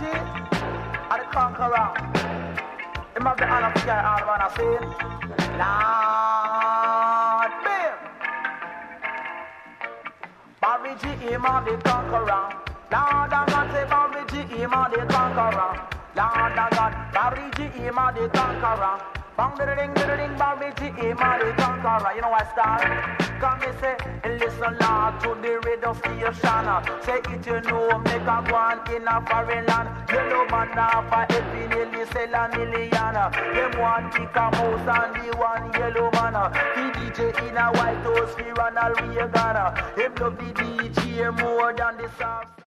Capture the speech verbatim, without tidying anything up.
are the conqueror. Him have the honor to carry all man I say. Lord, bim. Barry G, him are the conqueror. Lord of God, say Barry G, him are the conqueror. Lord of God, Barry G, him are the conqueror. Bang the ring, the ring, Barry G, him are the conqueror. You know what, star? Come me say, listen Lord to the radio station. Say it you know, make a go on in a foreign land. Yellow man now for every nearly sell a million. Them one pick a mouse and the one yellow man. The D J in a White House, fi Ronald Reagan. Him love the D J more than the soft.